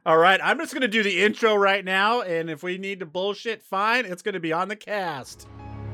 All right, I'm just going to do the intro right now, and if we need to bullshit, fine. It's going to be on the cast.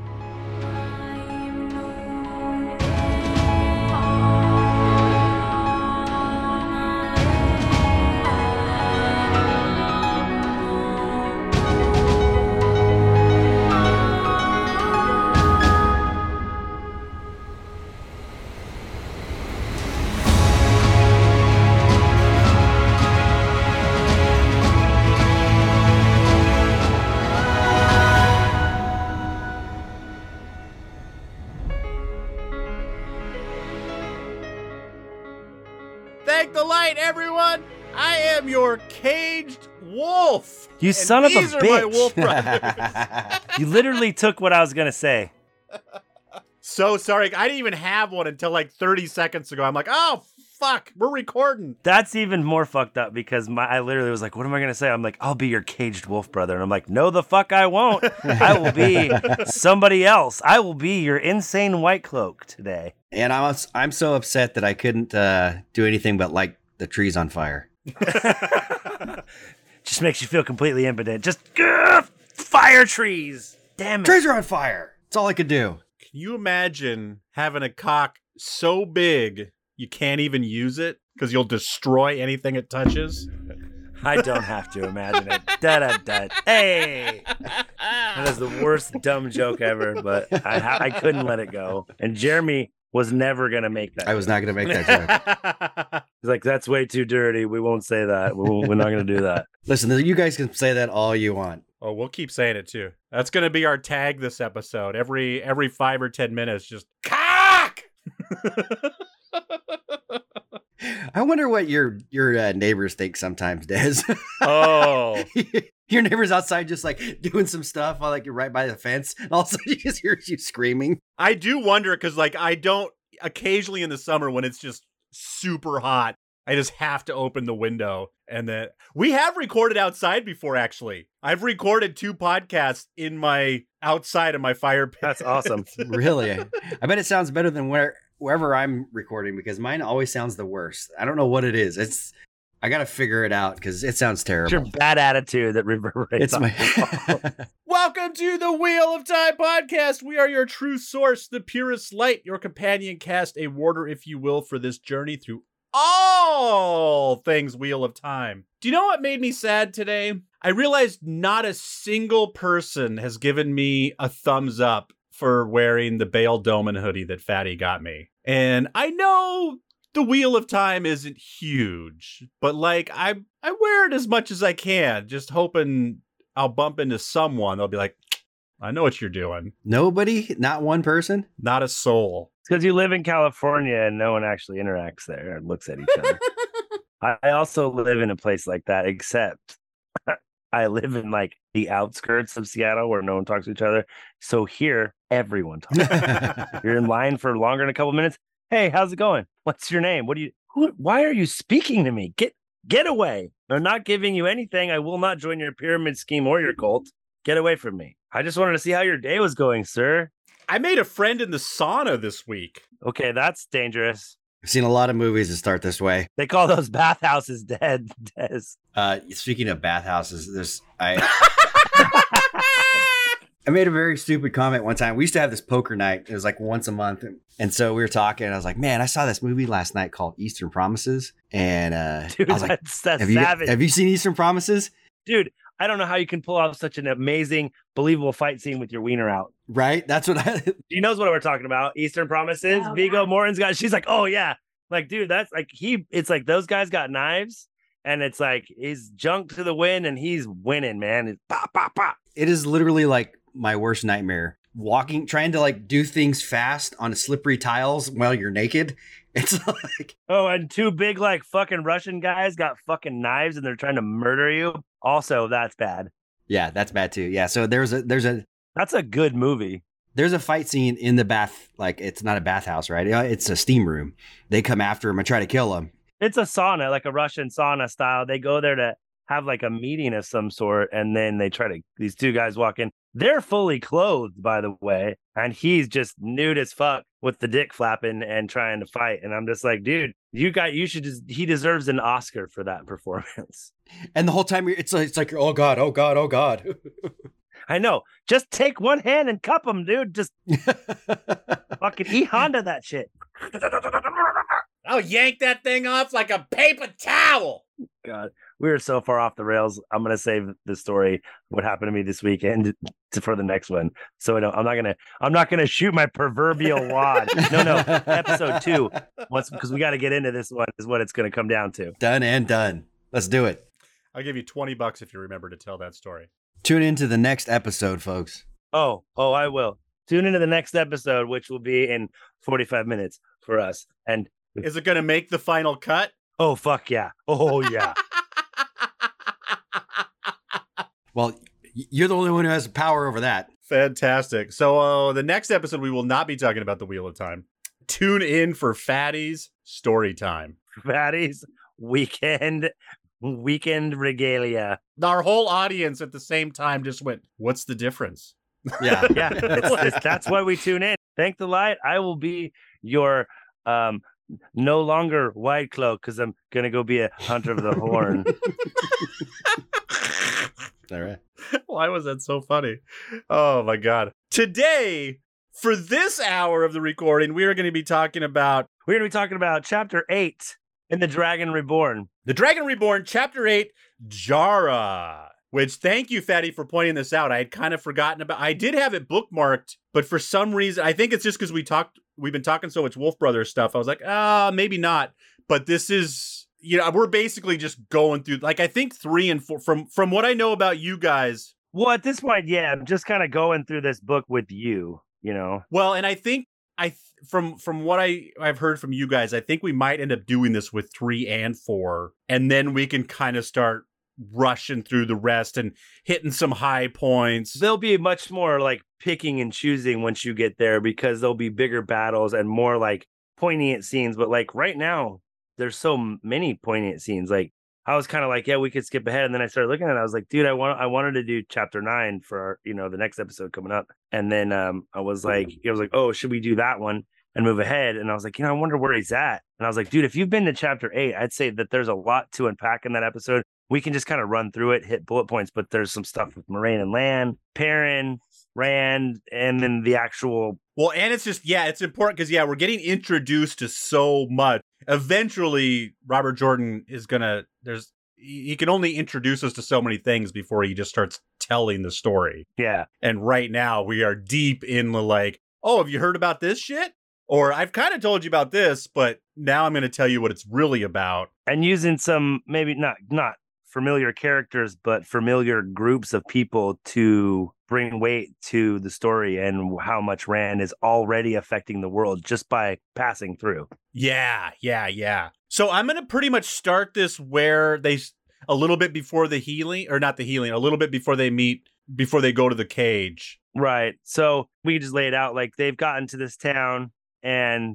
Thank the light, everyone. I am your caged wolf. You and son of a these are my bitch. wolf brothers. You literally took what I was going to say. So sorry. I didn't even have one until like 30 seconds ago. I'm like, oh, fuck. We're recording. That's even more fucked up because I literally was like, what am I going to say? I'm like, I'll be your caged wolf brother. And I'm like, no, the fuck I won't. I will be somebody else. I will be your insane white cloak today. And I'm so upset that I couldn't do anything but light the trees on fire. Just makes you feel completely impotent. Just fire trees. Damn it. Trees are on fire. That's all I could do. Can you imagine having a cock so big you can't even use it because you'll destroy anything it touches? I don't have to imagine it. Da-da-da. Hey! That is the worst dumb joke ever, but I couldn't let it go. And Jeremy was never going to make that. I was not going to make that joke. He's like, that's way too dirty. We won't say that. We're not going to do that. Listen, you guys can say that all you want. Oh, we'll keep saying it too. That's going to be our tag this episode. Every 5 or 10 minutes, just cock! I wonder what your neighbors think sometimes, Des. Oh. Your neighbor's outside just like doing some stuff while like you're right by the fence, and all of a sudden you just hear you screaming. I do wonder because like I don't occasionally in the summer when it's just super hot, I just have to open the window. And then we have recorded outside before, actually. I've recorded 2 podcasts in my outside of my fire pit. That's awesome. Really? I bet it sounds better than wherever I'm recording because mine always sounds the worst. I don't know what it is. I got to figure it out because it sounds terrible. It's your bad attitude that reverberates. Welcome to the Wheel of Time podcast. We are your true source, the purest light, your companion cast, a warder, if you will, for this journey through all things Wheel of Time. Do you know what made me sad today? I realized not a single person has given me a thumbs up for wearing the Bale Doman hoodie that Fatty got me. And I know the Wheel of Time isn't huge, but like I wear it as much as I can, just hoping I'll bump into someone. They'll be like, I know what you're doing. Nobody? Not one person? Not a soul. It's because you live in California and no one actually interacts there and looks at each other. I also live in a place like that, except I live in like the outskirts of Seattle where no one talks to each other. So here, everyone talks. You're in line for longer than a couple minutes. Hey, how's it going? What's your name? Why are you speaking to me? Get away. I'm not giving you anything. I will not join your pyramid scheme or your cult. Get away from me. I just wanted to see how your day was going, sir. I made a friend in the sauna this week. Okay, that's dangerous. I've seen a lot of movies that start this way. They call those bathhouses dead, Des. Speaking of bathhouses, I made a very stupid comment one time. We used to have this poker night. It was like once a month. And so we were talking, and I was like, man, I saw this movie last night called Eastern Promises. And Dude, I was like, that's have savage. you seen Eastern Promises? Dude, I don't know how you can pull off such an amazing, believable fight scene with your wiener out. Right? That's what She knows what we're talking about. Eastern Promises. Oh, Viggo yeah. Morten's got, she's like, oh yeah. Like, dude, that's like, it's like those guys got knives and it's like, he's junk to the wind and he's winning, man. It's pop, pop, pop. It is literally like my worst nightmare. Trying to like do things fast on slippery tiles while you're naked. It's like, Oh, and 2 big, like, fucking Russian guys got fucking knives and they're trying to murder you. Also, that's bad. yeah, that's bad too. Yeah. So there's That's a good movie. a fight scene in the bath. Like it's not a bathhouse, right? It's a steam room. They come after him and try to kill him. It's a sauna, like a Russian sauna style. They go there to have like a meeting of some sort. And then these 2 guys walk in. They're fully clothed, by the way. And he's just nude as fuck. with the dick flapping and trying to fight. And I'm just like, dude, he deserves an Oscar for that performance. And the whole time it's like, oh God, oh God, oh God. I know. Just take one hand and cup him, dude. Just fucking E-Honda that shit. I'll yank that thing off like a paper towel. God, we were so far off the rails. I'm gonna save the story what happened to me this weekend for the next one. So I'm not gonna shoot my proverbial wad. No, episode 2. Because we got to get into this one is what it's gonna come down to. Done and done. Let's do it. I'll give you $20 if you remember to tell that story. Tune into the next episode, folks. Oh, I will. Tune into the next episode, which will be in 45 minutes for us. And is it gonna make the final cut? Oh, fuck yeah. Oh, yeah. Well, you're the only one who has power over that. Fantastic. So the next episode, we will not be talking about the Wheel of Time. Tune in for Fatty's story time. Fatty's weekend regalia. Our whole audience at the same time just went, what's the difference? Yeah. Yeah. That's why we tune in. Thank the light. I will be your no longer White Cloak because I'm going to go be a hunter of the horn. All right. Why was that so funny? Oh, my God. Today, for this hour of the recording, we are going to be talking about Chapter 8 in The Dragon Reborn. The Dragon Reborn, Chapter 8, Jara. Which, thank you, Fatty, for pointing this out. I had kind of forgotten about. I did have it bookmarked, but for some reason, I think it's just because we've been talking so much Wolf Brothers stuff. I was like, maybe not. But this is, we're basically just going through, like, I think 3 and 4, from what I know about you guys. Well, at this point, yeah, I'm just kind of going through this book with you, Well, and I think from what I've heard from you guys, I think we might end up doing this with 3 and 4, and then we can kind of start rushing through the rest and hitting some high points. There'll be much more like picking and choosing once you get there because there'll be bigger battles and more like poignant scenes. But like right now, there's so many poignant scenes. Like I was kind of like, yeah, we could skip ahead. And then I started looking at it. I was like, dude, I wanted to do chapter 9 for the next episode coming up. And then I was like, oh, should we do that one and move ahead? And I was like, I wonder where he's at. And I was like, dude, if you've been to chapter 8, I'd say that there's a lot to unpack in that episode. We can just kind of run through it, hit bullet points, but there's some stuff with Moiraine and Lan, Perrin, Rand, and then the actual. Well, and it's just, it's important because, we're getting introduced to so much. Eventually, Robert Jordan is he can only introduce us to so many things before he just starts telling the story. Yeah. And right now we are deep in the like, oh, have you heard about this shit? Or I've kind of told you about this, but now I'm going to tell you what it's really about. And using some, maybe not familiar characters, but familiar groups of people to bring weight to the story and how much Rand is already affecting the world just by passing through. Yeah. So I'm going to pretty much start this where a little bit before the healing, or not the healing, a little bit before they meet, before they go to the cage. Right. So we just lay it out like they've gotten to this town and,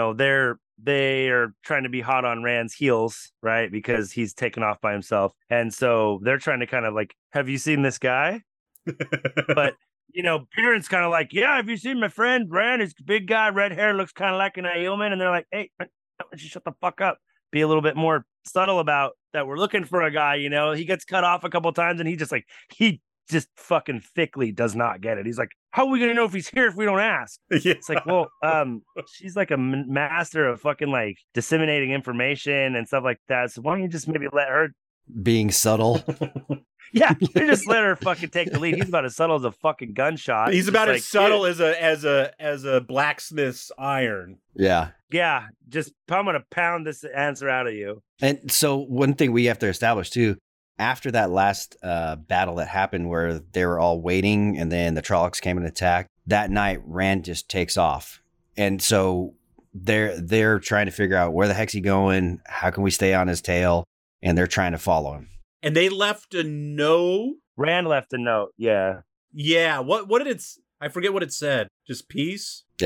they are trying to be hot on Rand's heels, right? Because he's taken off by himself. And so they're trying to kind of like, have you seen this guy? But, Perrin's kind of like, yeah, have you seen my friend Rand? He's a big guy, red hair, looks kind of like an Aielman. And they're like, hey, why don't you shut the fuck up? Be a little bit more subtle about that. We're looking for a guy, he gets cut off a couple of times and he just fucking thickly does not get it. He's like, how are we gonna know if he's here if we don't ask? Yeah. It's like, well, she's like a master of fucking like disseminating information and stuff like that. So why don't you just maybe let her being subtle? Yeah, you just let her fucking take the lead. He's about as subtle as a fucking gunshot. He's about as subtle as a blacksmith's iron. Yeah. Yeah, just I'm gonna pound this answer out of you. And so one thing we have to establish too, after that last battle that happened where they were all waiting and then the Trollocs came and attacked, that night Rand just takes off. And so they're trying to figure out where the heck's he going? How can we stay on his tail? And they're trying to follow him. And they left a note. Rand left a note, yeah. Yeah, what did it, I forget what it said. Just peace? Yeah.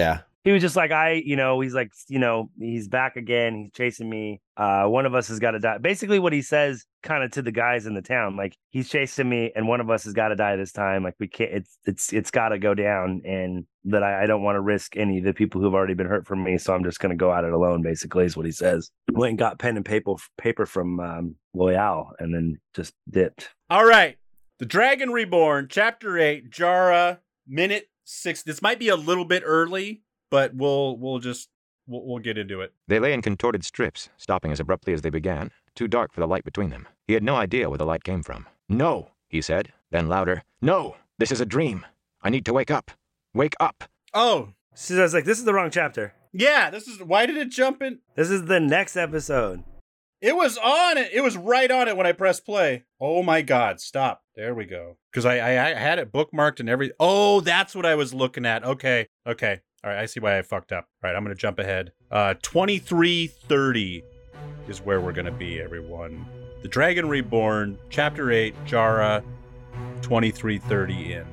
He was just like, he's like, he's back again. He's chasing me. One of us has got to die. Basically what he says kind of to the guys in the town, like he's chasing me and one of us has got to die this time. Like we can't, it's got to go down, and that I don't want to risk any of the people who've already been hurt from me. So I'm just going to go at it alone, basically is what he says. Went and got pen and paper from Loyal and then just dipped. All right. The Dragon Reborn, Chapter 8, Jara, minute 6. This might be a little bit early, but we'll get into it. They lay in contorted strips, stopping as abruptly as they began, too dark for the light between them. He had no idea where the light came from. "No," he said, then louder. "No, this is a dream. I need to wake up. Wake up." Oh. So I was like, this is the wrong chapter. Yeah, why did it jump in? This is the next episode. It was on it. It was right on it when I pressed play. Oh my God, stop. There we go. Because I had it bookmarked and everything. Oh, that's what I was looking at. Okay. All right, I see why I fucked up. All right, I'm going to jump ahead. 2330 is where we're going to be, everyone. The Dragon Reborn, Chapter 8, Jara, 2330 in.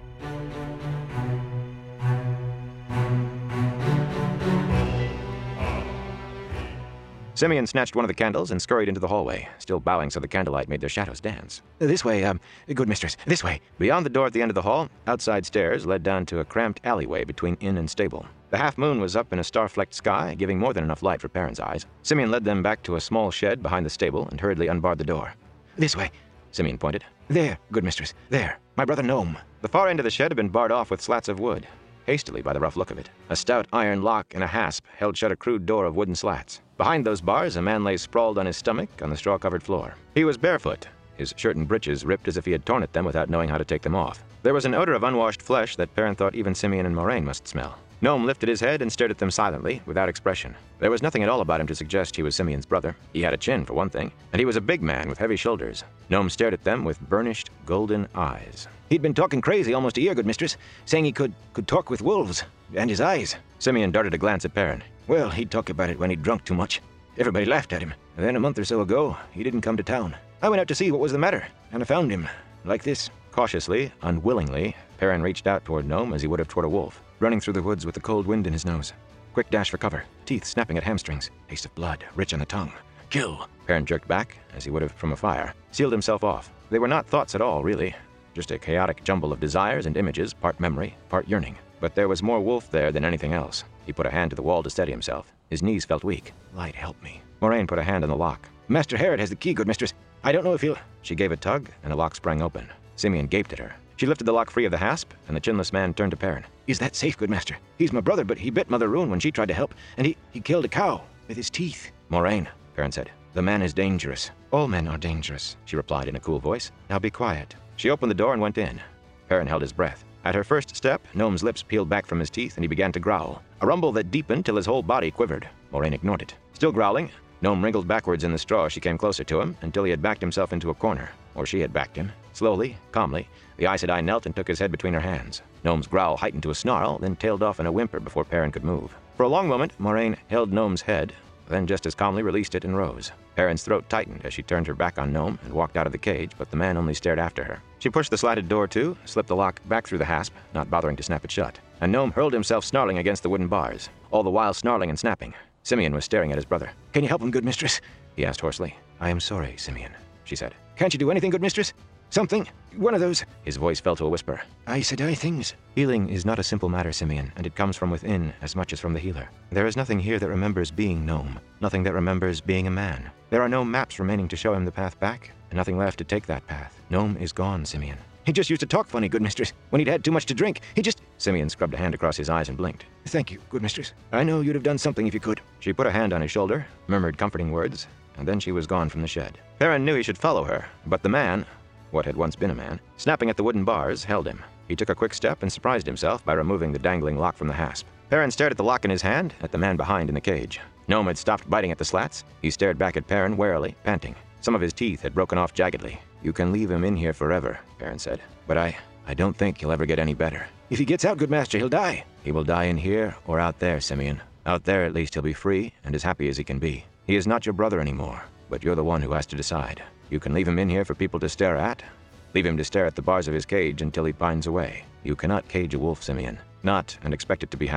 Simeon snatched one of the candles and scurried into the hallway, still bowing so the candlelight made their shadows dance. "This way, good mistress, this way." Beyond the door at the end of the hall, outside stairs led down to a cramped alleyway between inn and stable. The half-moon was up in a star-flecked sky, giving more than enough light for Perrin's eyes. Simeon led them back to a small shed behind the stable and hurriedly unbarred the door. "This way," Simeon pointed. "There, good mistress, there, my brother Gnome." The far end of the shed had been barred off with slats of wood, hastily by the rough look of it. A stout iron lock and a hasp held shut a crude door of wooden slats. Behind those bars, a man lay sprawled on his stomach on the straw-covered floor. He was barefoot, his shirt and breeches ripped as if he had torn at them without knowing how to take them off. There was an odor of unwashed flesh that Perrin thought even Simeon and Moraine must smell. Gnome lifted his head and stared at them silently, without expression. There was nothing at all about him to suggest he was Simeon's brother. He had a chin, for one thing, and he was a big man with heavy shoulders. Gnome stared at them with burnished, golden eyes. "He'd been talking crazy almost a year, good mistress, saying he could talk with wolves, and his eyes." Simeon darted a glance at Perrin. "Well, he'd talk about it when he'd drunk too much. Everybody laughed at him. And then a month or so ago, he didn't come to town. I went out to see what was the matter, and I found him like this." Cautiously, unwillingly, Perrin reached out toward Gnome as he would have toward a wolf, running through the woods with the cold wind in his nose. Quick dash for cover, teeth snapping at hamstrings, taste of blood, rich on the tongue. "Kill!" Perrin jerked back, as he would have from a fire, sealed himself off. They were not thoughts at all, really. Just a chaotic jumble of desires and images, part memory, part yearning. But there was more wolf there than anything else. He put a hand to the wall to steady himself. His knees felt weak. "Light, help me." Moraine put a hand on the lock. "Master Herod has the key, good mistress. I don't know if he'll..." She gave a tug, and the lock sprang open. Simeon gaped at her. She lifted the lock free of the hasp, and the chinless man turned to Perrin. "Is that safe, good master? He's my brother, but he bit Mother Rune when she tried to help, and he killed a cow with his teeth." "Moraine," Perrin said, "the man is dangerous." "All men are dangerous," she replied in a cool voice. "Now be quiet." She opened the door and went in. Perrin held his breath. At her first step, Gnome's lips peeled back from his teeth, and he began to growl. A rumble that deepened till his whole body quivered. Moraine ignored it. Still growling, Gnome wriggled backwards in the straw as she came closer to him, until he had backed himself into a corner. Or she had backed him. Slowly, calmly, the Aes Sedai knelt and took his head between her hands. Gnome's growl heightened to a snarl, then tailed off in a whimper before Perrin could move. For a long moment, Moraine held Gnome's head, then just as calmly released it and rose. Perrin's throat tightened as she turned her back on Gnome and walked out of the cage, but the man only stared after her. She pushed the slatted door to, slipped the lock back through the hasp, not bothering to snap it shut. And Gnome hurled himself snarling against the wooden bars, all the while snarling and snapping. Simeon was staring at his brother. "Can you help him, good mistress?" he asked hoarsely. "I am sorry, Simeon," she said. "Can't you do anything, good mistress? Something? One of those..." His voice fell to a whisper. "Aes Sedai things." "Healing is not a simple matter, Simeon, and it comes from within as much as from the healer. There is nothing here that remembers being Gnome, nothing that remembers being a man. There are no maps remaining to show him the path back, and nothing left to take that path. Gnome is gone, Simeon." "He just used to talk funny, good mistress. When he'd had too much to drink, he just..." Simeon scrubbed a hand across his eyes and blinked. "Thank you, good mistress. I know you'd have done something if you could." She put a hand on his shoulder, murmured comforting words, and then she was gone from the shed. Perrin knew he should follow her, but the man, what had once been a man, snapping at the wooden bars, held him. He took a quick step and surprised himself by removing the dangling lock from the hasp. Perrin stared at the lock in his hand, at the man behind in the cage. Gnome had stopped biting at the slats. He stared back at Perrin warily, panting. Some of his teeth had broken off jaggedly. "You can leave him in here forever," Perrin said. "But I don't think he'll ever get any better." "If he gets out, good master, he'll die." "He will die in here or out there, Simeon. Out there, at least, he'll be free and as happy as he can be. He is not your brother anymore, but you're the one who has to decide. You can leave him in here for people to stare at. Leave him to stare at the bars of his cage until he pines away. You cannot cage a wolf, Simeon. Not and expect it to be happy.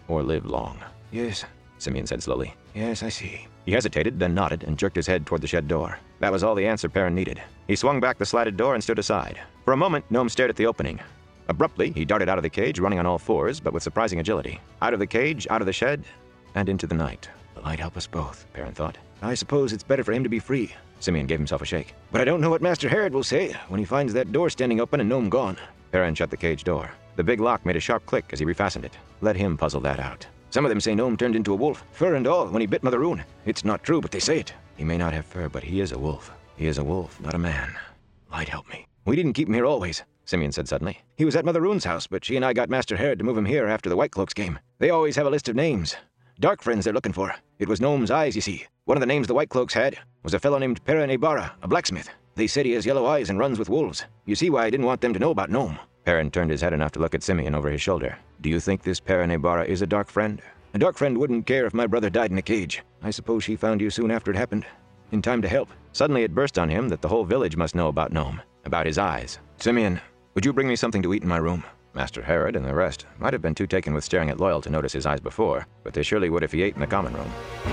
or live long. Yes, Simeon said slowly. Yes, I see. He hesitated, then nodded and jerked his head toward the shed door. That was all the answer Perrin needed. He swung back the slatted door and stood aside. For a moment, Gnome stared at the opening. Abruptly, he darted out of the cage, running on all fours, but with surprising agility. Out of the cage, out of the shed, and into the night. The light help us both, Perrin thought. I suppose it's better for him to be free. Simeon gave himself a shake. But I don't know what Master Herod will say when he finds that door standing open and Gnome gone. Perrin shut the cage door. The big lock made a sharp click as he refastened it. Let him puzzle that out. Some of them say Gnome turned into a wolf, fur and all, when he bit Mother Rune. It's not true, but they say it. He may not have fur, but he is a wolf. He is a wolf, not a man. Light help me. We didn't keep him here always, Simeon said suddenly. He was at Mother Rune's house, but she and I got Master Herod to move him here after the White Cloaks came. They always have a list of names. Dark friends they're looking for. It was Gnome's eyes, you see. One of the names the White Cloaks had was a fellow named Perrin Ibarra, a blacksmith. They said he has yellow eyes and runs with wolves. You see why I didn't want them to know about Gnome. Perrin turned his head enough to look at Simeon over his shoulder. Do you think this Perrin Ibarra is a dark friend? A dark friend wouldn't care if my brother died in a cage. I suppose she found you soon after it happened. In time to help. Suddenly it burst on him that the whole village must know about Gnome. About his eyes. Simeon, would you bring me something to eat in my room? Master Herod and the rest might have been too taken with staring at Loyal to notice his eyes before, but they surely would if he ate in the common room.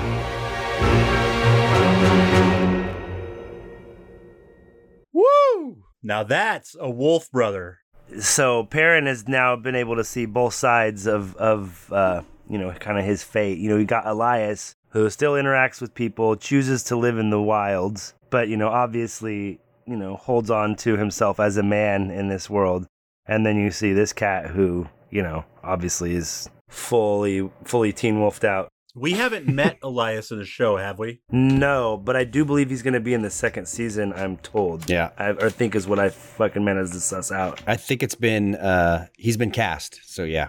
Woo! Now that's a wolf brother. So Perrin has now been able to see both sides of kind of his fate. You got Elias, who still interacts with people, chooses to live in the wilds, but, obviously, holds on to himself as a man in this world. And then you see this cat who, obviously is fully Teen Wolfed out. We haven't met Elias in the show, have we? No, but I do believe he's going to be in the second season, I'm told. Yeah. I think is what I fucking managed to suss out. I think it's been, he's been cast. So yeah.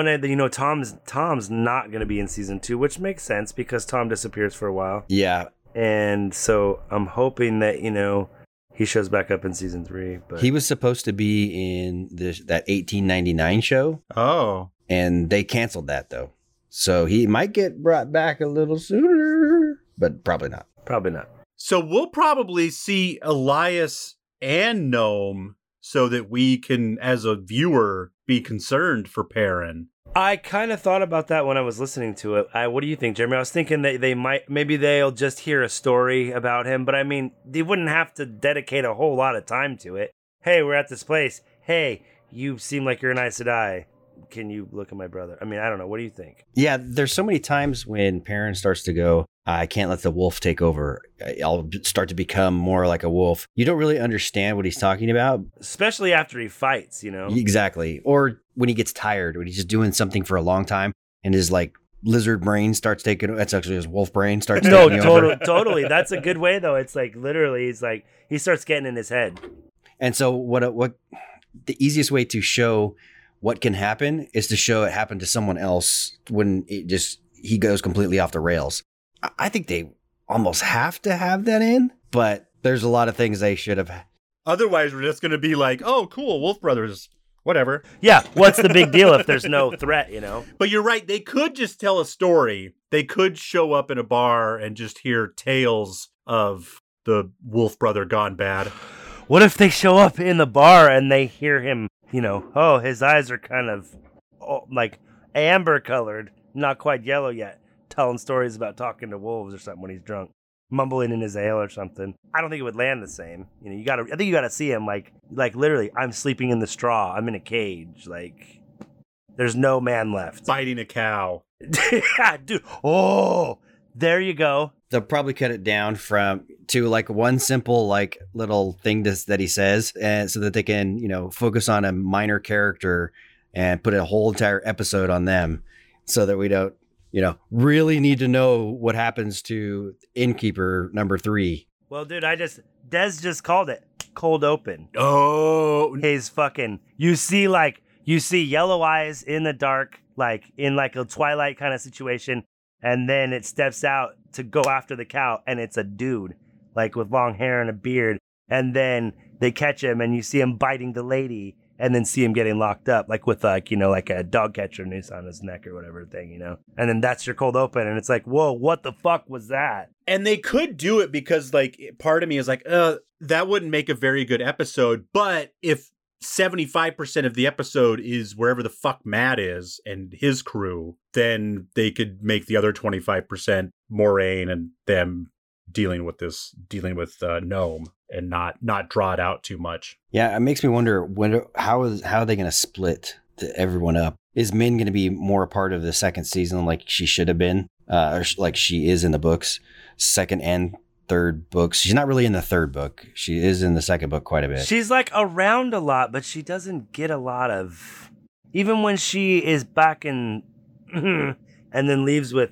Tom's not going to be in season 2, which makes sense because Tom disappears for a while. Yeah. And so I'm hoping that, he shows back up in season 3. But he was supposed to be in that 1899 show. Oh. And they canceled that, though. So he might get brought back a little sooner, but probably not. Probably not. So we'll probably see Elias and Gnome so that we can, as a viewer, be concerned for Perrin. I kind of thought about that when I was listening to it. What do you think, Jeremy? I was thinking that maybe they'll just hear a story about him, but I mean, they wouldn't have to dedicate a whole lot of time to it. Hey, we're at this place. Hey, you seem like you're an Aes Sedai. Can you look at my brother? I mean, I don't know. What do you think? Yeah, there's so many times when Perrin starts to go, I can't let the wolf take over. I'll start to become more like a wolf. You don't really understand what he's talking about. Especially after he fights, Exactly. Or when he gets tired, when he's just doing something for a long time and his lizard brain starts taking, that's actually his wolf brain starts taking over. Totally. That's a good way though. It's literally, he starts getting in his head. And so what the easiest way to show what can happen is to show it happened to someone else when he goes completely off the rails. I think they almost have to have that in, but there's a lot of things they should have. Otherwise, we're just going to be like, oh, cool, Wolf Brothers, whatever. Yeah, what's the big deal if there's no threat, But you're right. They could just tell a story. They could show up in a bar and just hear tales of the Wolf Brother gone bad. What if they show up in the bar and they hear him, oh, his eyes are kind of amber colored, not quite yellow yet, telling stories about talking to wolves or something when he's drunk, mumbling in his ale or something. I don't think it would land the same. I think you gotta see him like literally, I'm sleeping in the straw. I'm in a cage. There's no man left. Biting a cow. Yeah, dude. Oh, there you go. They'll probably cut it down to one simple little thing that he says, and so that they can focus on a minor character and put a whole entire episode on them, so that we don't really need to know what happens to Innkeeper number 3. Well, dude, Des just called it cold open. Oh, his fucking you see yellow eyes in the dark, in a Twilight kind of situation. And then it steps out to go after the cow, and it's a dude, with long hair and a beard. And then they catch him, and you see him biting the lady, and then see him getting locked up, with a dog catcher noose on his neck or whatever thing, And then that's your cold open, and it's whoa, what the fuck was that? And they could do it because, part of me is that wouldn't make a very good episode. But if 75% of the episode is wherever the fuck Matt is and his crew, then they could make the other 25% Moraine and them dealing with Gnome and not draw it out too much. Yeah, it makes me wonder how are they going to split everyone up? Is Min going to be more a part of the second season like she should have been, or like she is in the books, second and third books? She's not really in the third book. She is in the second book quite a bit. She's like around a lot, but she doesn't get a lot of. Even when she is back in, and then leaves with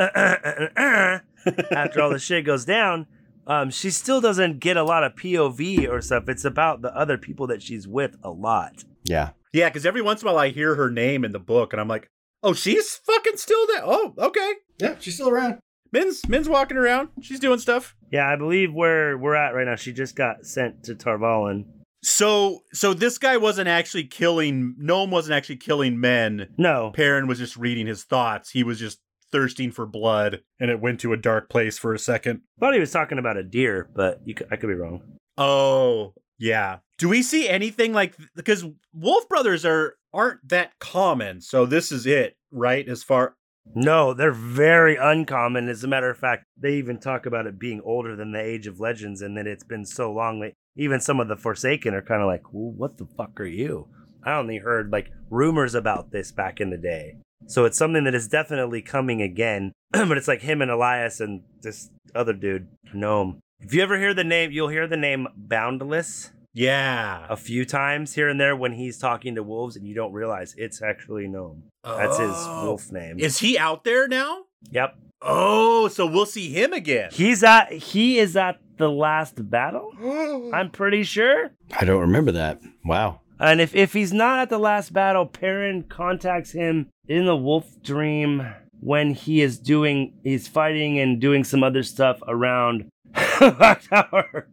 after all the shit goes down, she still doesn't get a lot of POV or stuff. It's about the other people that she's with a lot. Yeah. Yeah, because every once in a while I hear her name in the book and I'm like, oh, she's fucking still there. Oh, okay. Yeah, she's still around. Min's walking around. She's doing stuff. Yeah, I believe where we're at right now, she just got sent to Tar Valon. So this guy wasn't actually killing, Gnome wasn't actually killing men. No. Perrin was just reading his thoughts. He was just thirsting for blood, and it went to a dark place for a second. Thought he was talking about a deer, but I could be wrong. Oh, yeah. Do we see anything like, because wolf brothers aren't that common, so this is it, right? As far... No, they're very uncommon. As a matter of fact, they even talk about it being older than the Age of Legends and that it's been so long that even some of the Forsaken are kind of like, well, what the fuck are you? I only heard like rumors about this back in the day. So it's something that is definitely coming again, but it's like him and Elias and this other dude, Gnome. If you ever hear the name, you'll hear the name Boundless. Yeah. A few times here and there when he's talking to wolves and you don't realize it's actually Gnome. That's his wolf name. Is he out there now? Yep. Oh, so we'll see him again. He is at the last battle, I'm pretty sure. I don't remember that. Wow. And if he's not at the last battle, Perrin contacts him in the wolf dream when he's fighting and doing some other stuff around Tower.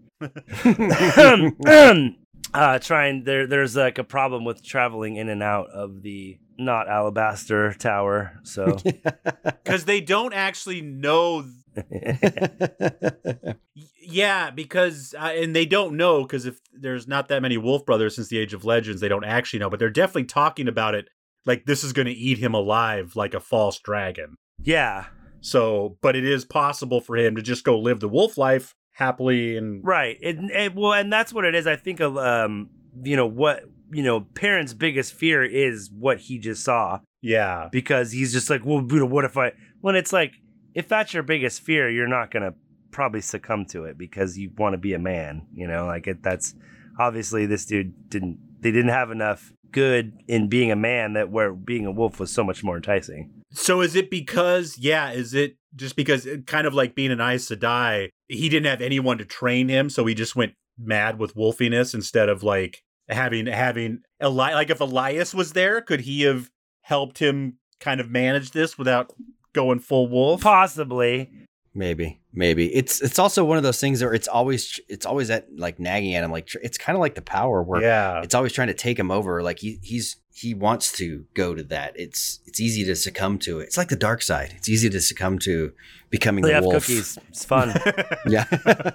There's like a problem with traveling in and out of the not Alabaster Tower, so because they don't actually know. Yeah, because and they don't know because if there's not that many wolf brothers since the Age of Legends, they don't actually know, but they're definitely talking about it like this is going to eat him alive like a false dragon. Yeah. So, but it is possible for him to just go live the wolf life happily and right. And that's what it is. I think of Perrin's biggest fear is what he just saw. Yeah, because he's just like, well, what if when it's like, if that's your biggest fear, you're not gonna probably succumb to it because you want to be a man. That's obviously this dude didn't have enough good in being a man that where being a wolf was so much more enticing. So is it just because it kind of like being an Aes Sedai, he didn't have anyone to train him, so he just went mad with wolfiness instead of like having like if Elias was there, could he have helped him kind of manage this without going full wolf? Possibly. Maybe. It's also one of those things where it's always at like nagging at him. Like it's kind of like the power where it's always trying to take him over. Like he wants to go to that. It's easy to succumb to it. It's like the dark side. It's easy to succumb to becoming the wolf. Cookies. It's fun. Yeah.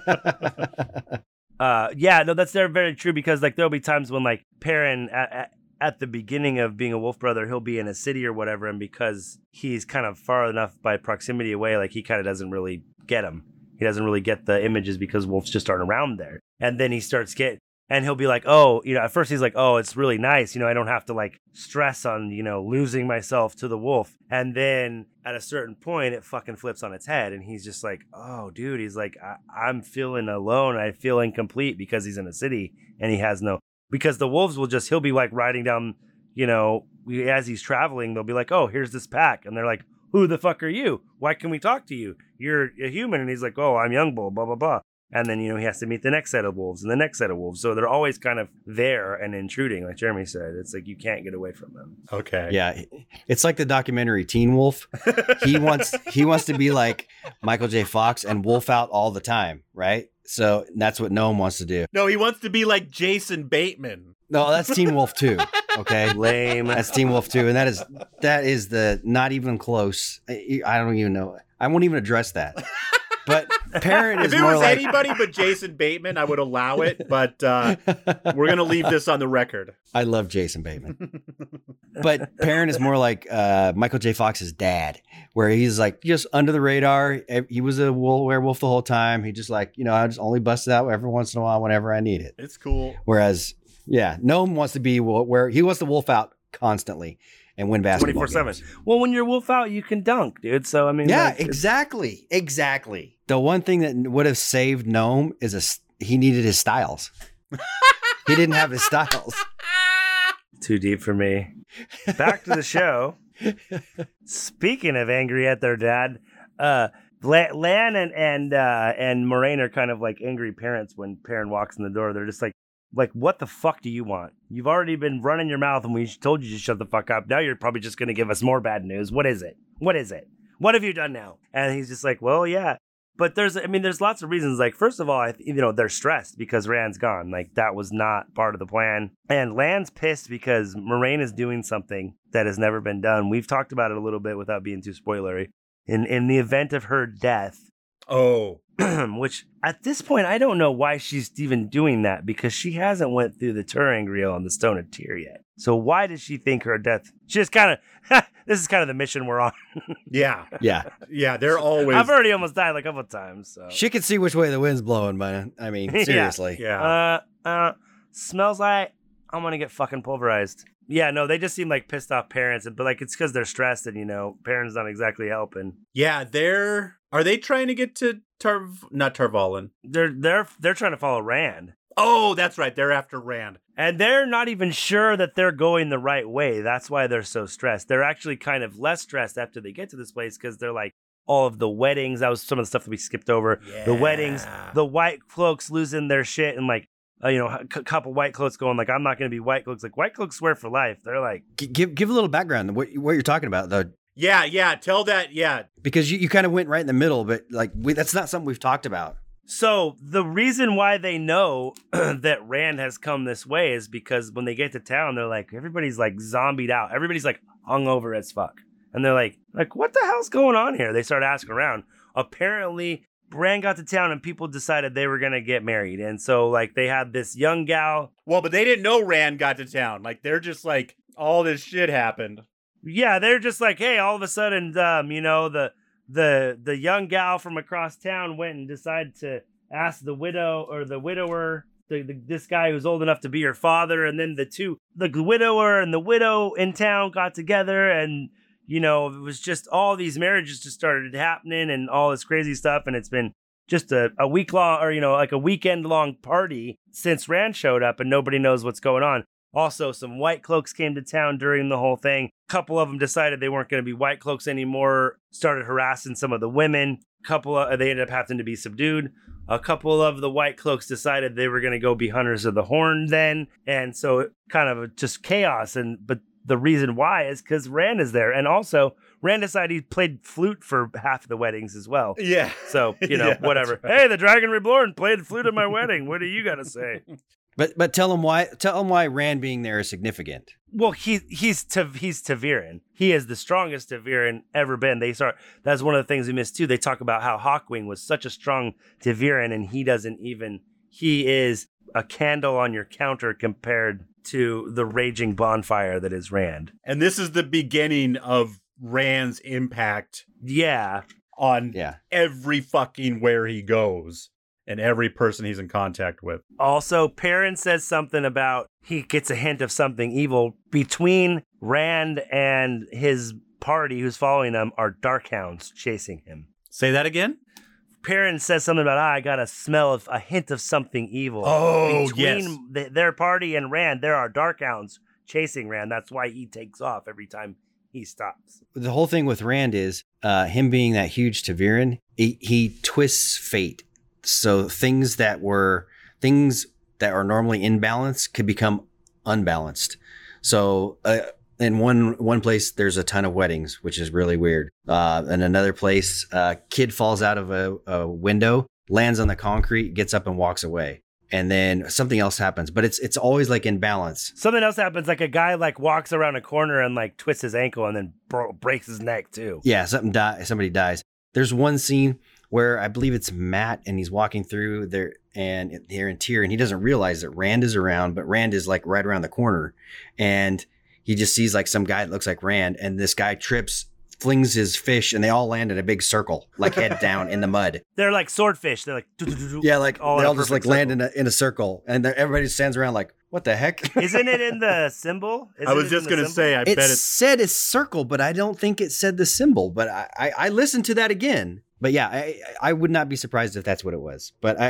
No, that's very true because like there'll be times when like Perrin at the beginning of being a wolf brother, he'll be in a city or whatever, and because he's kind of far enough by proximity away, like he kind of doesn't really get him. He doesn't really get the images because wolves just aren't around there. And then he starts and he'll be like, oh, at first he's like, oh, it's really nice. I don't have to like stress on, losing myself to the wolf. And then at a certain point, it fucking flips on its head. And he's just like, oh, dude, he's like, I'm feeling alone. I feel incomplete because he's in a city and he has because the wolves he'll be like riding down, as he's traveling, they'll be like, oh, here's this pack. And they're like, who the fuck are you? Why can we talk to you? You're a human. And he's like, oh, I'm Young Bull, blah, blah, blah. And then, he has to meet the next set of wolves and the next set of wolves. So they're always kind of there and intruding, like Jeremy said. It's like you can't get away from them. Okay. Yeah. It's like the documentary Teen Wolf. He wants to be like Michael J. Fox and wolf out all the time, right? So that's what Gnome wants to do. No, he wants to be like Jason Bateman. No, that's Teen Wolf 2. Okay. Lame. That's Teen Wolf 2. And that is the not even close. I don't even know. I won't even address that. But Perrin is If it more was like anybody but Jason Bateman, I would allow it. But we're gonna leave this on the record. I love Jason Bateman. But Perrin is more like Michael J. Fox's dad, where he's like just under the radar. He was a werewolf the whole time. He just like, I just only busted out every once in a while whenever I need it. It's cool. Whereas, Gnome wants to be where he wants to wolf out constantly and win basketball 24/7. games. Well, when you're wolf out, you can dunk, dude. So, I mean. Yeah, like, exactly. The one thing that would have saved Gnome is he needed his styles. He didn't have his styles. Too deep for me. Back to the show. Speaking of angry at their dad, Lan and Moraine are kind of like angry parents when Perrin walks in the door. They're just like, what the fuck do you want? You've already been running your mouth and we told you to shut the fuck up. Now you're probably just going to give us more bad news. What is it? What have you done now? And he's just like, well, yeah. But there's lots of reasons. Like, first of all, they're stressed because Rand's gone. Like, that was not part of the plan. And Lan's pissed because Moraine is doing something that has never been done. We've talked about it a little bit without being too spoilery. In the event of her death. Oh. Which, at this point, I don't know why she's even doing that because she hasn't went through the Turingriel on the Stone of Tyr yet. So why does she think her death... She's kind of... This is kind of the mission we're on. Yeah. Yeah. Yeah, they're always... I've already almost died a couple of times. So. She can see which way the wind's blowing, but I mean, seriously. Yeah. Smells like I'm going to get fucking pulverized. Yeah, no, they just seem like pissed off parents, but like it's because they're stressed and, parents not exactly helping. Yeah, Are they trying to get to not Tarvalin? They're trying to follow Rand. Oh, that's right. They're after Rand. And they're not even sure that they're going the right way. That's why they're so stressed. They're actually kind of less stressed after they get to this place because they're like, all of the weddings. That was some of the stuff that we skipped over. Yeah. The weddings, the white cloaks losing their shit and like, a couple white cloaks going like, I'm not going to be white cloaks. Like white cloaks swear for life. They're like, give a little background what you're talking about though. Yeah. Tell that. Yeah. Because you kind of went right in the middle, but like that's not something we've talked about. So the reason why they know that Rand has come this way is because when they get to town, they're like, everybody's like zombied out. Everybody's like hungover as fuck. And they're like, what the hell's going on here? They start asking around. Apparently, Rand got to town and people decided they were going to get married. And so like they had this young gal. Well, but they didn't know Rand got to town. Like they're just like, all this shit happened. Yeah, they're just like, hey, all of a sudden, the young gal from across town went and decided to ask the widow or the widower, this guy who's old enough to be her father, and then the widower and the widow in town got together, and it was just all these marriages just started happening and all this crazy stuff, and it's been just a week long or like a weekend long party since Rand showed up, and nobody knows what's going on. Also, some white cloaks came to town during the whole thing. A couple of them decided they weren't going to be white cloaks anymore, started harassing some of the women. They ended up having to be subdued. A couple of the white cloaks decided they were going to go be hunters of the horn then. And so it kind of just chaos. But the reason why is because Rand is there. And also, Rand decided he played flute for half the weddings as well. Yeah. So, whatever. Right. Hey, the Dragon Reborn played flute at my wedding. What do you got to say? But tell him why Rand being there is significant. Well, he's Taviran. He is the strongest Taviran ever been. That's one of the things we missed too. They talk about how Hawkwing was such a strong Taviran, and he is a candle on your counter compared to the raging bonfire that is Rand. And this is the beginning of Rand's impact. Yeah. On every fucking where he goes. And every person he's in contact with. Also, Perrin says something about he gets a hint of something evil. Between Rand and his party who's following him are Darkhounds chasing him. Say that again? Perrin says something about, I got a smell of a hint of something evil. Oh, Between their party and Rand, there are Darkhounds chasing Rand. That's why he takes off every time he stops. The whole thing with Rand is him being that huge Taviran, he twists fate. So things that are normally in balance could become unbalanced. So in one place, there's a ton of weddings, which is really weird. In another place, a kid falls out of a window, lands on the concrete, gets up and walks away. And then something else happens, but it's always like in balance. Something else happens, like a guy like walks around a corner and like twists his ankle and then breaks his neck too. Yeah, somebody dies. There's one scene where I believe it's Matt and he's walking through there and they're in Tyr and he doesn't realize that Rand is around, but Rand is like right around the corner and he just sees like some guy that looks like Rand and this guy trips, flings his fish and they all land in a big circle, like head down in the mud. They're like swordfish. They're like, yeah, like they all just like circle. land in a circle and everybody stands around like, what the heck? Isn't it in the symbol? I was just going to say, I bet It it's... said it's circle, but I don't think it said the symbol. But I listened to that again. But yeah, I would not be surprised if that's what it was. But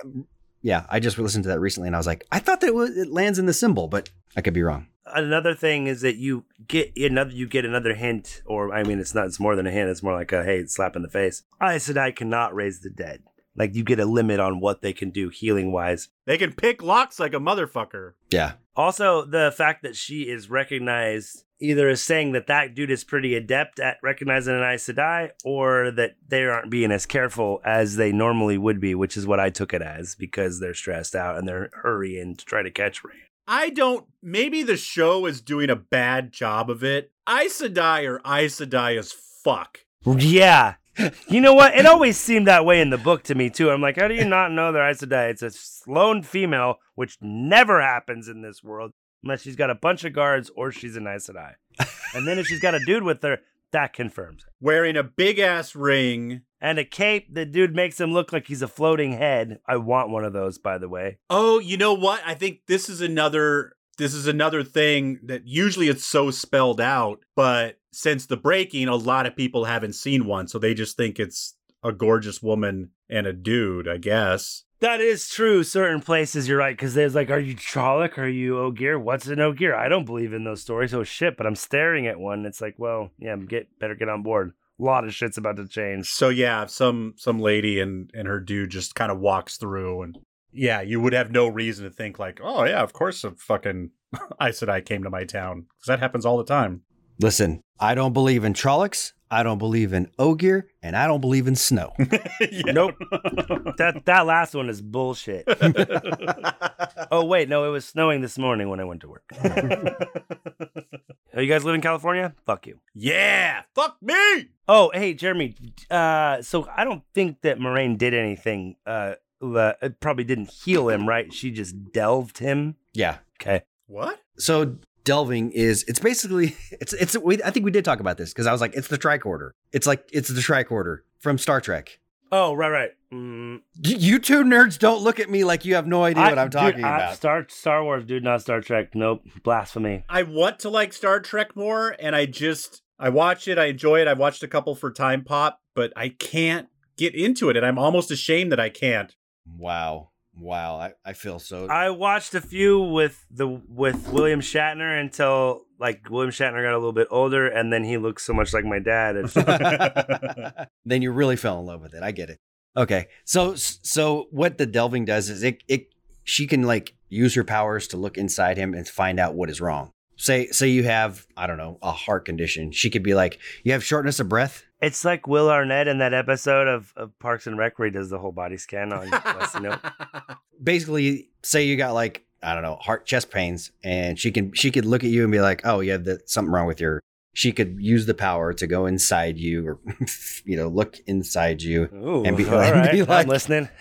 I just listened to that recently and I was like, I thought that it lands in the symbol, but I could be wrong. Another thing is that you get another hint, or I mean, it's more than a hint. It's more like a, hey, slap in the face. Aes Sedai cannot raise the dead. Like, you get a limit on what they can do healing wise. They can pick locks like a motherfucker. Yeah. Also, the fact that she is recognized either as saying that dude is pretty adept at recognizing an Aes Sedai, or that they aren't being as careful as they normally would be, which is what I took it as, because they're stressed out and they're hurrying to try to catch Rand. Maybe the show is doing a bad job of it. Aes Sedai are Aes Sedai as fuck. Yeah. You know what? It always seemed that way in the book to me, too. I'm like, how do you not know they're Aes Sedai? It's a lone female, which never happens in this world, unless she's got a bunch of guards or she's an Aes Sedai. And then if she's got a dude with her, that confirms it. Wearing a big-ass ring. And a cape, the dude makes him look like he's a floating head. I want one of those, by the way. Oh, you know what? I think this is another thing that usually it's so spelled out, but since the breaking, a lot of people haven't seen one, so they just think it's a gorgeous woman and a dude, I guess. That is true. Certain places, you're right, because there's like, are you Trolloc? Are you Ogier? What's an Ogier? I don't believe in those stories. Oh, shit, but I'm staring at one. It's like, well, yeah, better get on board. A lot of shit's about to change. So, yeah, some lady and her dude just kind of walks through, and yeah, you would have no reason to think like, oh, yeah, of course a fucking Aes Sedai came to my town, because that happens all the time. Listen, I don't believe in Trollocs, I don't believe in Ogier, and I don't believe in snow. Nope. That last one is bullshit. Oh, wait, no, it was snowing this morning when I went to work. Oh, you guys live in California? Fuck you. Yeah, fuck me! Oh, hey, Jeremy, so I don't think that Moiraine did anything. It probably didn't heal him, right? She just delved him? Yeah. Okay. What? So delving it's basically I think we did talk about this because I was like, it's the tricorder. It's the tricorder from Star Trek. Oh, right. You two nerds don't look at me like you have no idea what I'm talking about. Star Wars, dude, not Star Trek. Nope, blasphemy. I want to like Star Trek more, and I watch it, I enjoy it. I've watched a couple for Time Pop, but I can't get into it, and I'm almost ashamed that I can't. Wow, I feel so. I watched a few with William Shatner until like William Shatner got a little bit older, and then he looks so much like my dad. Then you really fell in love with it. I get it. Okay, so what the delving does is she can like use her powers to look inside him and find out what is wrong. Say you have, I don't know, a heart condition. She could be like, you have shortness of breath. It's like Will Arnett in that episode of Parks and Rec where he does the whole body scan on Leslie Knope. Basically, say you got like, I don't know, chest pains, and she could look at you and be like, oh, you have something wrong with your. She could use the power to go inside you, or look inside you. Ooh, and be, all right, be like, I'm listening.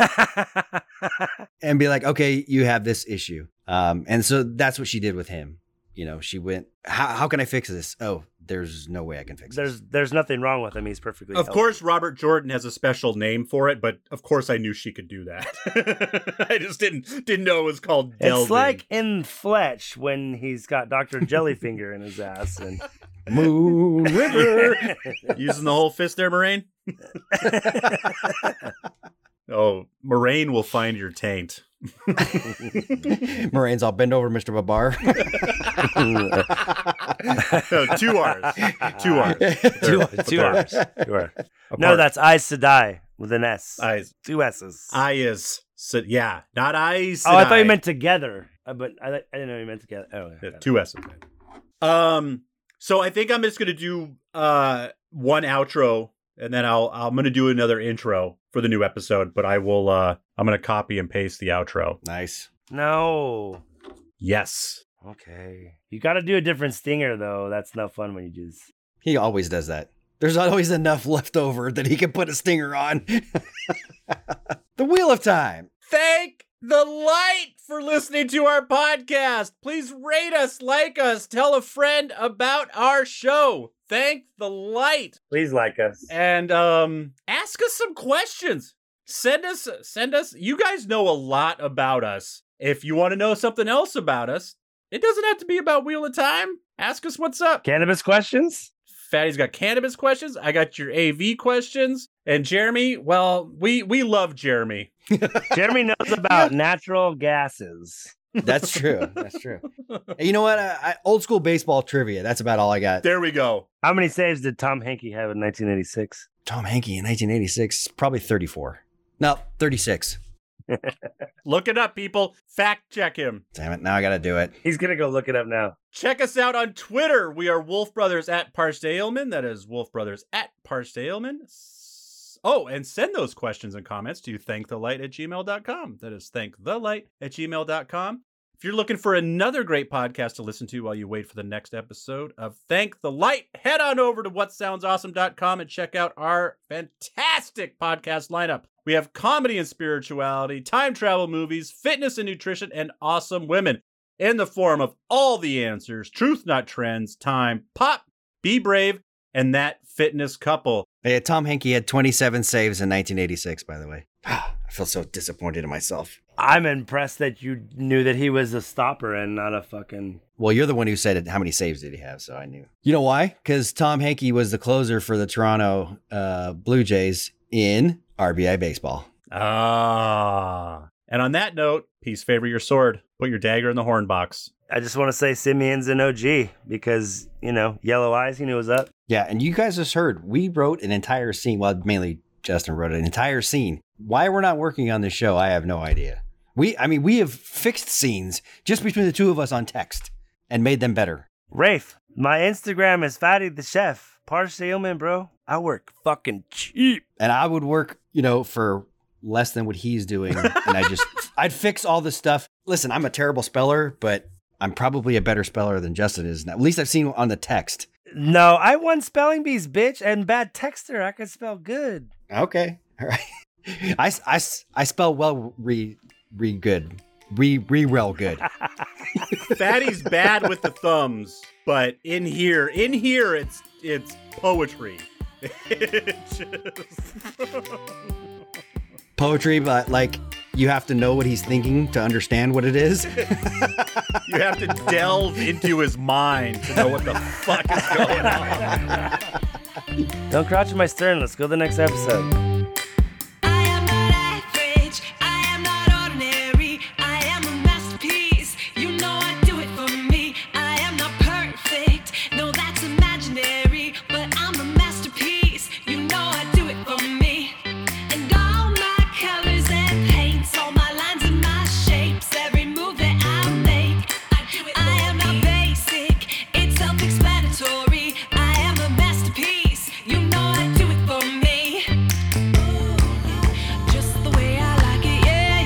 And be like, okay, you have this issue. And so that's what she did with him. She went, how can I fix this? Oh, there's no way I can fix this. There's nothing wrong with him. He's perfectly Of healthy. course, Robert Jordan has a special name for it, but of course I knew she could do that. I just didn't know it was called delving. It's like in Fletch when he's got Dr. Jellyfinger in his ass. And Moon River. Using the whole fist there, Moiraine? Oh, Moiraine will find your taint. Moiraine's all bend over, Mr. Babar. No, 2 R's. 2 R's. 2 R's. No, that's Aes Sedai with an S. Eyes. 2 S's. Yeah, not Aes. Oh, I thought you meant together. But I didn't know you meant together. Oh, yeah, 2 S's. So I think I'm just gonna do one outro, and then I'm gonna do another intro for the new episode. But I will. I'm gonna copy and paste the outro. Nice. No. Yes. Okay. You got to do a different stinger though. That's not fun when you just. He always does that. There's always enough left over that he can put a stinger on. The Wheel of Time. Thank the light for listening to our podcast. Please rate us, like us, tell a friend about our show. Thank the light. Please like us. And ask us some questions. Send us. You guys know a lot about us. If you want to know something else about us, it doesn't have to be about Wheel of Time. Ask us what's up. Cannabis questions? Fatty's got cannabis questions. I got your AV questions. And Jeremy, well, we love Jeremy. Jeremy knows about natural gases. That's true. That's true. Hey, you know what? Old school baseball trivia. That's about all I got. There we go. How many saves did Tom Hankey have in 1986? Tom Hankey in 1986, probably 34. No, 36. Look it up, people. Fact check him. Damn it. Now I got to do it. He's going to go look it up now. Check us out on Twitter. We are Wolf Brothers at Parstayelman. That is Wolf Brothers at Parstayelman. Oh, and send those questions and comments to thankthelite@gmail.com. That is thankthelite@gmail.com. If you're looking for another great podcast to listen to while you wait for the next episode of Thank the Light, head on over to whatsoundsawesome.com and check out our fantastic podcast lineup. We have comedy and spirituality, time travel movies, fitness and nutrition, and awesome women in the form of all the answers, truth not trends, time, pop, be brave, and that fitness couple. Hey, Tom Hankey had 27 saves in 1986, by the way. I feel so disappointed in myself. I'm impressed that you knew that he was a stopper and not a fucking... Well, you're the one who said it. How many saves did he have? So I knew. You know why? Because Tom Hankey was the closer for the Toronto Blue Jays in RBI baseball. Ah. And on that note, peace favor your sword. Put your dagger in the horn box. I just want to say Simeon's an OG because, you know, Yellow Eyes, he knew it was up. Yeah, and you guys just heard, we wrote an entire scene. Well, mainly Justin wrote an entire scene. Why we're not working on this show, I have no idea. We have fixed scenes just between the two of us on text and made them better. Rafe, my Instagram is Fatty the Chef. Parstayelman, bro. I work fucking cheap. And I would work, for less than what he's doing. And I'd fix all this stuff. Listen, I'm a terrible speller, but I'm probably a better speller than Justin is now. At least I've seen on the text. No, I won spelling bees, bitch, and bad texter. I can spell good. Okay. All right. I spell well good. Real good. Fatty's bad with the thumbs, but in here it's poetry. Poetry, but like you have to know what he's thinking to understand what it is. You have to delve into his mind to know what the fuck is going on. Don't crouch in my stern. Let's go to the next episode. I am not average. I am not ordinary. I am a masterpiece. You know I do it for me. I am not perfect. No, that's imaginary. But I'm a masterpiece. You know I do it for me. And all my colors and paints, all my lines and my shapes, every move that I make, I am not basic. It's self-explanatory. I am a masterpiece. You know I do it for me. Just the way I like it.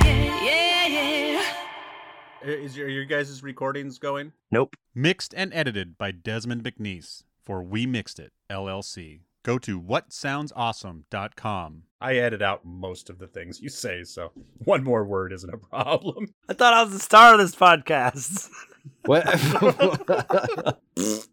Yeah. Are your guys' recordings going? Nope. Mixed and edited by Desmond McNeese for We Mixed It, LLC. Go to whatsoundsawesome.com. I edit out most of the things you say, so one more word isn't a problem. I thought I was the star of this podcast. What?